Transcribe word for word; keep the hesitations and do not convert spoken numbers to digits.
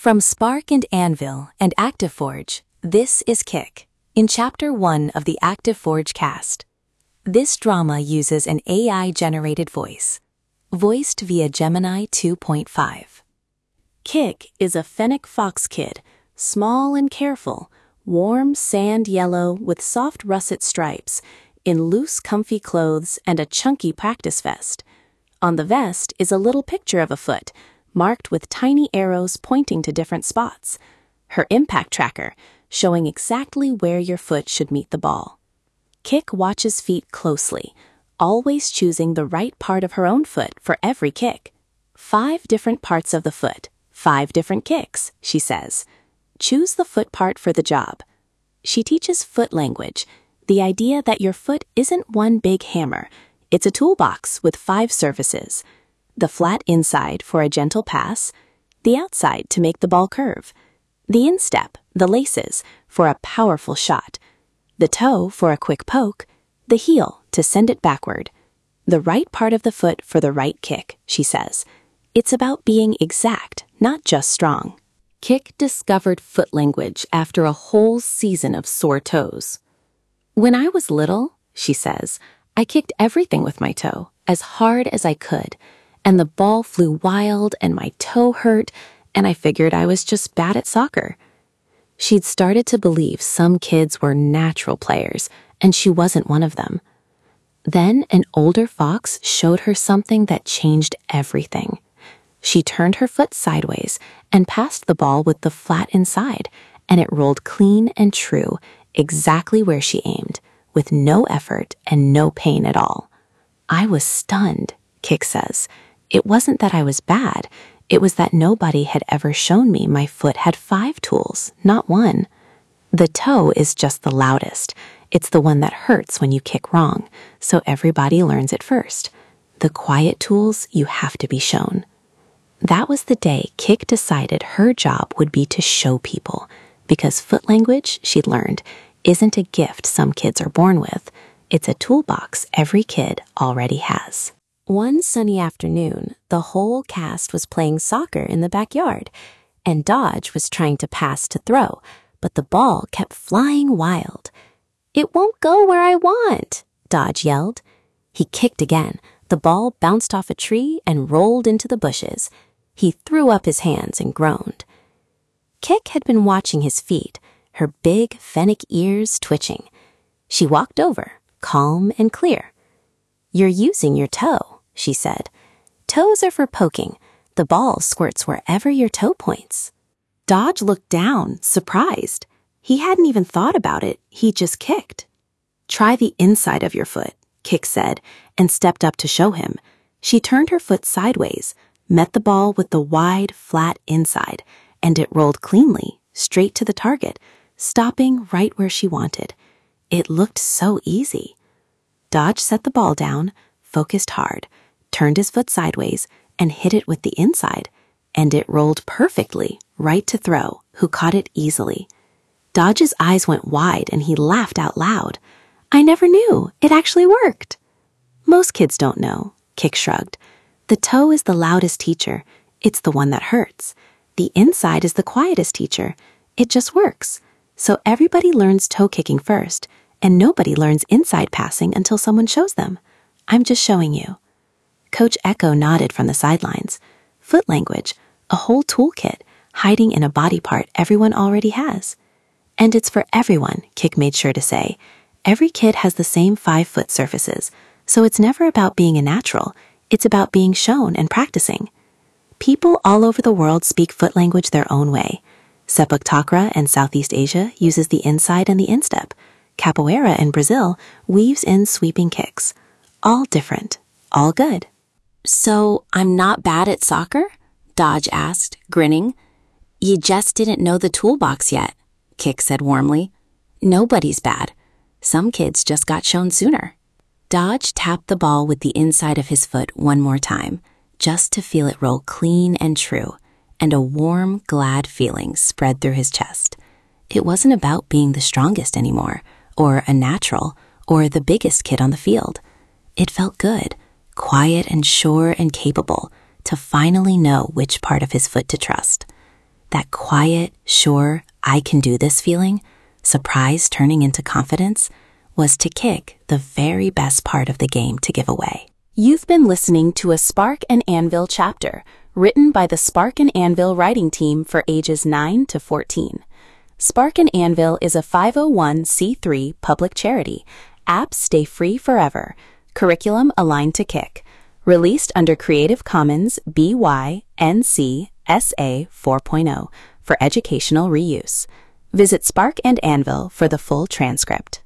From Spark and Anvil and ActiveForge, this is Kick, in Chapter one of the ActiveForge cast. This drama uses an A I-generated voice, voiced via Gemini two point five. Kick is a fennec fox kid, small and careful, warm sand yellow with soft russet stripes, in loose comfy clothes and a chunky practice vest. On the vest is a little picture of a foot, marked with tiny arrows pointing to different spots. Her impact tracker, showing exactly where your foot should meet the ball. Kick watches feet closely, always choosing the right part of her own foot for every kick. Five different parts of the foot, five different kicks, she says. Choose the foot part for the job. She teaches foot language, the idea that your foot isn't one big hammer. It's a toolbox with five surfaces. The flat inside for a gentle pass, the outside to make the ball curve, the instep, the laces, for a powerful shot, the toe for a quick poke, the heel to send it backward. The right part of the foot for the right kick, she says. It's about being exact, not just strong. Kick discovered foot language after a whole season of sore toes. When I was little, she says, I kicked everything with my toe, as hard as I could, and the ball flew wild and my toe hurt, and I figured I was just bad at soccer. She'd started to believe some kids were natural players, and she wasn't one of them. Then an older fox showed her something that changed everything. She turned her foot sideways and passed the ball with the flat inside, and it rolled clean and true, exactly where she aimed, with no effort and no pain at all. I was stunned, Kick says. It wasn't that I was bad, it was that nobody had ever shown me my foot had five tools, not one. The toe is just the loudest. It's the one that hurts when you kick wrong, so everybody learns it first. The quiet tools you have to be shown. That was the day Kick decided her job would be to show people, because foot language, she'd learned, isn't a gift some kids are born with. It's a toolbox every kid already has. One sunny afternoon, the whole cast was playing soccer in the backyard, and Dodge was trying to pass to throw, but the ball kept flying wild. "It won't go where I want," Dodge yelled. He kicked again. The ball bounced off a tree and rolled into the bushes. He threw up his hands and groaned. Kick had been watching his feet, her big fennec ears twitching. She walked over, calm and clear. "You're using your toe," she said. "Toes are for poking. The ball squirts wherever your toe points." Dodge looked down, surprised. He hadn't even thought about it. He just kicked. "Try the inside of your foot," Kick said, and stepped up to show him. She turned her foot sideways, met the ball with the wide, flat inside, and it rolled cleanly, straight to the target, stopping right where she wanted. It looked so easy. Dodge set the ball down, focused hard, turned his foot sideways, and hit it with the inside, and it rolled perfectly, right to Throw, who caught it easily. Dodge's eyes went wide and he laughed out loud. "I never knew. It actually worked." "Most kids don't know," Kick shrugged. "The toe is the loudest teacher. It's the one that hurts. The inside is the quietest teacher. It just works. So everybody learns toe kicking first, and nobody learns inside passing until someone shows them. I'm just showing you." Coach Echo nodded from the sidelines. Foot language, a whole toolkit, hiding in a body part everyone already has. And it's for everyone, Kick made sure to say. Every kid has the same five foot surfaces, so it's never about being a natural. It's about being shown and practicing. People all over the world speak foot language their own way. Sepak Takraw in Southeast Asia uses the inside and the instep. Capoeira in Brazil weaves in sweeping kicks. All different, all good. "So I'm not bad at soccer?" Dodge asked, grinning. "You just didn't know the toolbox yet," Kick said warmly. "Nobody's bad. Some kids just got shown sooner." Dodge tapped the ball with the inside of his foot one more time, just to feel it roll clean and true, and a warm, glad feeling spread through his chest. It wasn't about being the strongest anymore, or a natural, or the biggest kid on the field. It felt good, quiet and sure and capable, to finally know which part of his foot to trust. That quiet, sure, I can do this feeling, surprise turning into confidence, was to Kik the very best part of the game to give away. You've been listening to a Spark and Anvil chapter, written by the Spark and Anvil writing team for ages nine to fourteen. Spark and Anvil is a five oh one c three public charity. Apps stay free forever. Curriculum aligned to Kik. Released under Creative Commons B Y N C S A four point oh for educational reuse. Visit Spark and Anvil for the full transcript.